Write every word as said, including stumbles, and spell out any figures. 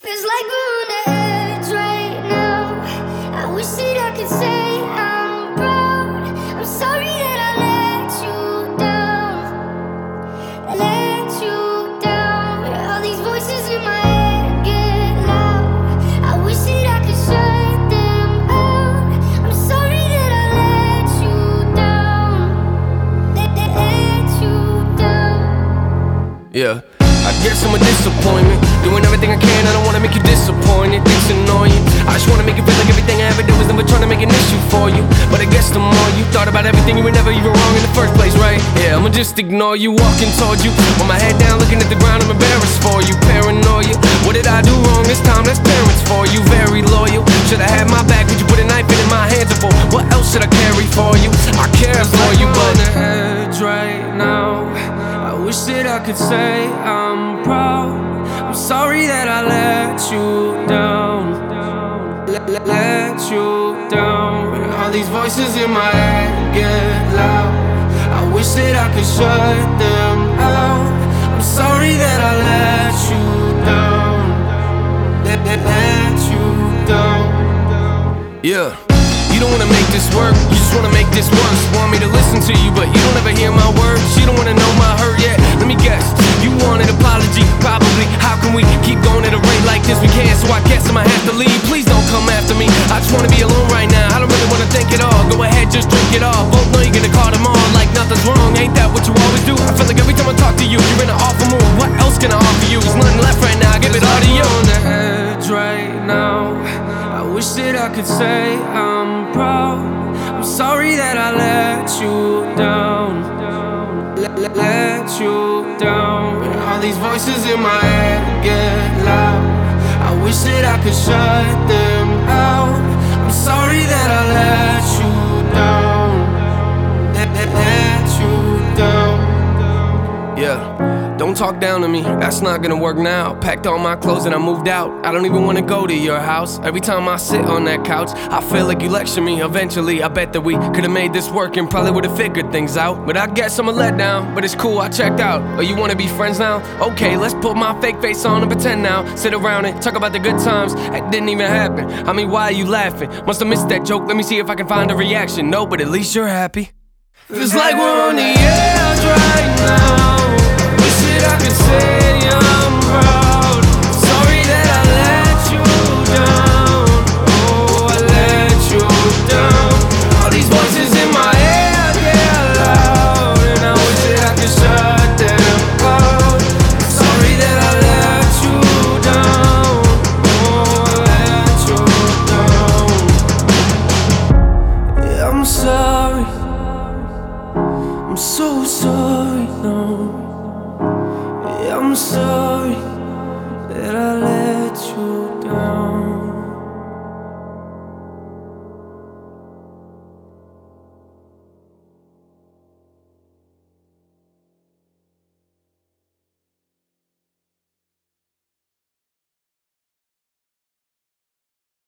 Feels like we're on the edge right now. I wish that I could say I'm proud. I'm sorry that I let you down, let you down. All these voices in my head get loud. I wish that I could shut them out. I'm sorry that I let you down, let, let, let you down. Yeah, I guess I'm a disappointment. Doing everything I can, I don't wanna make you disappointed. It's annoying. I just wanna make you feel like everything I ever did was never trying to make an issue for you. But I guess the more you thought about everything, you were never even wrong in the first place, right? Yeah, I'ma just ignore you, walking towards you with my head down, looking at the ground. I'm embarrassed for you, paranoia. What did I do wrong this time? That's parents for you, very loyal. Should've had my back, would you put a knife in my hands for? What else should I carry for you? I care for you, but on the edge right now. I wish that I could say I'm proud. I'm sorry that I let you down, let, let, let you down. All these voices in my head get loud. I wish that I could shut them out. I'm sorry that I let you down, let, let, let you down. Yeah. You don't wanna make this work, you just wanna make this worse. Want me to listen to you, but you don't ever hear my words. You don't wanna know my hurt yet. Let me guess, you want an apology, probably. How can we keep going at a rate like this? We can't, so I guess I'ma have to leave. Please don't come after me, I just wanna be alone right now. I don't really wanna think at all, go ahead, just drink it all. Both know you're gonna call them on like nothing's wrong. Ain't that what you always do? I feel like every time I talk to you, you're in an awful mood. What else can I offer you? There's nothing left right now, I give it all to you. On the edge right now. I wish that I could say I'm proud. I'm sorry that I let you down, let, let, let you down. All these voices in my head get loud. I wish that I could shut them out. I'm sorry that I let you down, let, let, let you down. Yeah. Don't talk down to me, that's not gonna work now. Packed all my clothes and I moved out. I don't even wanna go to your house. Every time I sit on that couch, I feel like you lecture me. Eventually, I bet that we could've made this work and probably would've figured things out. But I guess I'm a letdown, but it's cool, I checked out. Oh, you wanna be friends now? Okay, let's put my fake face on and pretend now. Sit around and talk about the good times. That didn't even happen. I mean, why are you laughing? Must've missed that joke, let me see if I can find a reaction. No, but at least you're happy. Feels like we're on the edge right now. I could say I'm proud. Sorry that I let you down. Oh, I let you down. All these voices in my head get loud, and I wish that I could shut them out. Sorry that I let you down. Oh, I let you down. Yeah, I'm sorry. I'm so sorry now. I'm sorry that I let you down.